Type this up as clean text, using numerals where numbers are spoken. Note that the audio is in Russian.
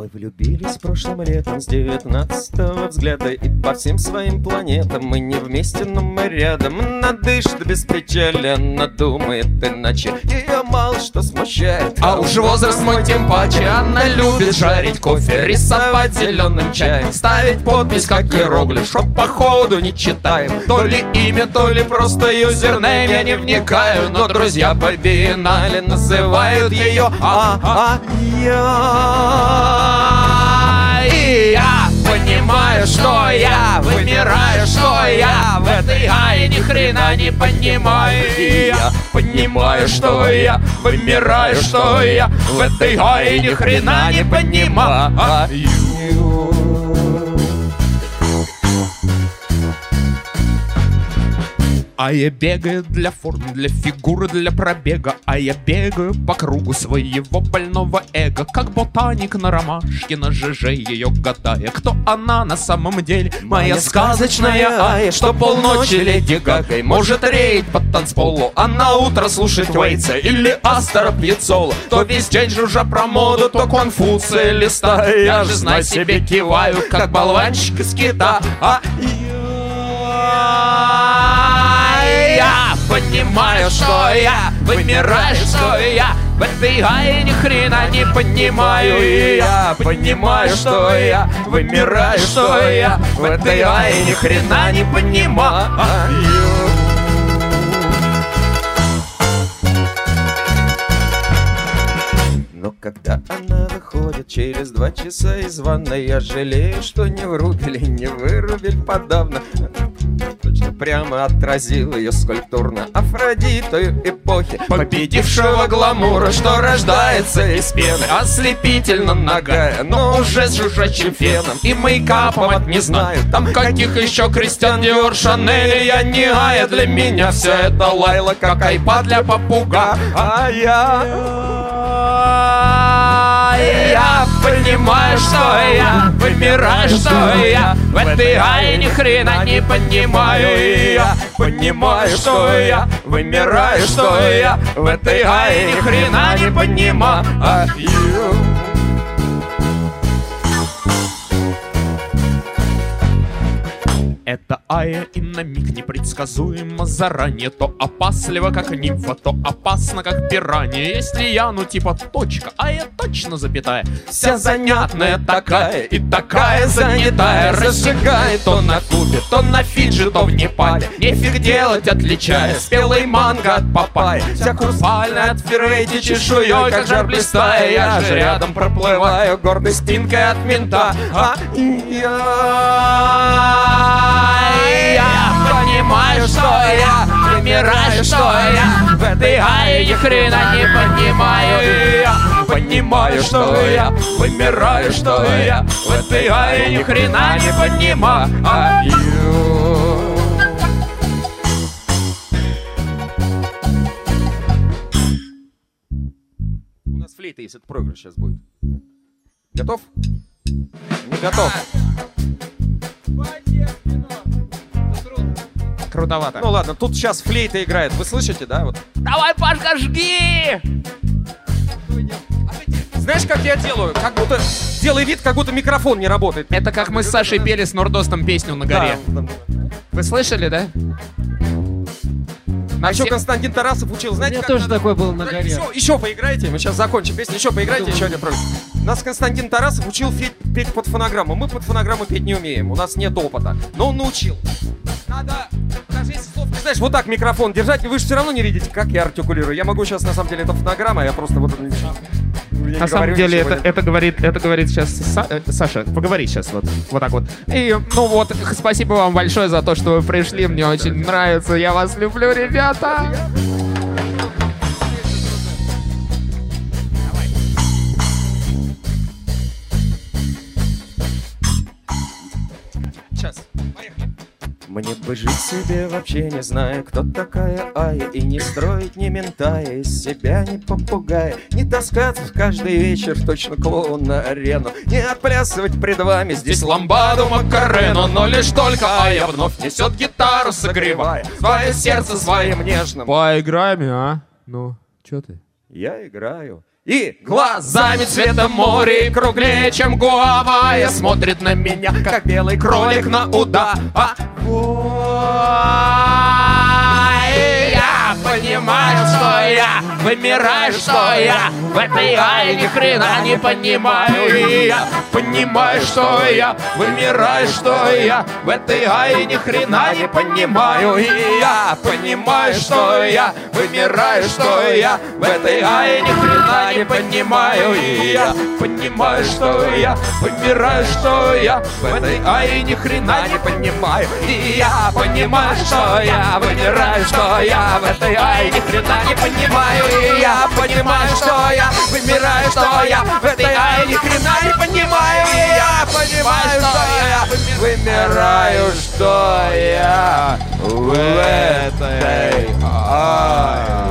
влюбились прошлым летом с 19-го взгляда, и по всем своим планетам мы не вместе, но мы рядом. Она дышит без печали, она думает иначе, ее мало что смущает. А уж возраст мой тем паче. Она любит жарить кофе, рисовать зеленым чаем, ставить подпись как иероглиф, что походу не читаем. То ли имя, то ли просто юзернейм, я не вникаю, но друзья по биеннале называют ее я понимаю, что я вымираю, что я в этой ае ни хрена не понимаю. Я понимаю, что я вымираю, что я в этой ае ни хрена не понимаю. А я бегаю для формы, для фигуры, для пробега. А я бегаю по кругу своего больного эго, как ботаник на ромашке, на ЖЖ ее гадая. Кто она на самом деле? Моя сказочная Ая, что полночи Леди Гагой может реять под танцполу, а на утро слушать Уэйтса или Астора Пьяццолу. То весь день жужжа про моду, то Конфуция листаю. Я же, знай себе, киваю, как болванчик из кита. Я понимаю, что я вымираю, что я в этой ае ни хрена не понимаю. И я понимаю, что я вымираю, что я в этой ае ни хрена не понимаю. Но когда она выходит через 2 часа из ванной, я жалею, что не врубили, не вырубили подавно. Точно прямо отразил ее скульптурно Афродиту эпохи победившего гламура, что рождается из пены, ослепительно нагая, но уже с жужжащим феном и мейкапом от не знаю там каких еще Кристиан Диор, Шанель. Я не Ая, для меня все это Лайла, как айпад для попуга. Я понимаю, что я вымираю, что я в этой ае ни хрена не понимаю. И я понимаю, что я вымираю, что я в этой ае ни хрена не понимаю. Это Ая и на миг непредсказуемо заранее, то опасливо, как нимфа, то опасно, как пиранья. Если я, ну типа точка, а я точно запятая, вся занятная такая и такая занятая, разжигает то на Кубе, то на Фиджи, то в Непале. Нефиг делать, отличая спелый манго от папайи, вся курсальная от феррейти чешуей, как жар блистая. Я же рядом проплываю гордой стинкой от мента. Я понимаю, что я вымираю, что я в этой ае ни хрена не понимаю. Я понимаю, что я вымираю, что я в этой ае ни хрена не понимаю. У нас флейта есть, это проигрыш сейчас будет. Готов? Не готов. Крутовато. Ну ладно, тут сейчас флейта играет. Вы слышите, да? Вот. Давай, Пашка, жги! Знаешь, как я делаю? Как будто делай вид, как будто микрофон не работает. Это как мы с Сашей пели с Нордостом песню на горе. Да. Вы слышали, да? А еще Константин Тарасов учил, знаете, у меня тоже такой был на горе. Еще поиграйте, мы сейчас закончим песню, еще поиграйте, еще один проект. Нас Константин Тарасов учил петь под фонограмму. Мы под фонограмму петь не умеем, у нас нет опыта. Но он научил. Надо, даже если слов не знаешь, вот так микрофон держать, вы же все равно не видите, как я артикулирую. Я могу сейчас, на самом деле, это фонограмма, я просто вот... На самом деле, это говорит сейчас Саша, поговори сейчас вот так вот. И, ну вот, спасибо вам большое за то, что вы пришли, мне очень нравится, я вас люблю, ребята! Сейчас, поехали. Мне бы жить себе вообще не зная, кто такая Ая, и не строить ни ментая, из себя не попугая, не таскаться каждый вечер точно клоун на арену, не отплясывать пред вами здесь ламбаду Макарену, но лишь только Ая вновь несет гитару, согревая свое сердце своим нежным. Поиграем, а? Ну, чё ты? Я играю. И глазами цвета моря круглее, чем гуавая, смотрит на меня, как белый кролик на удава. Я понимаю, что я вымираю, что я в этой ае ни хрена не понимаю. И я понимаю, что я вымираю, что я в этой ае ни хрена не понимаю. И я понимаю, что я вымираю, что я в этой ае ни хрена не понимаю. И я понимаю, что я вымираю, что я в этой ае ни хрена не понимаю. И я понимаю, что я вымираю, что я в этой ае ни хрена не понимаю. И я понимаю, что я вымираю, что я в этой ае ни хрена не понимаю. И я понимаю, что я вымираю, что я в этой ае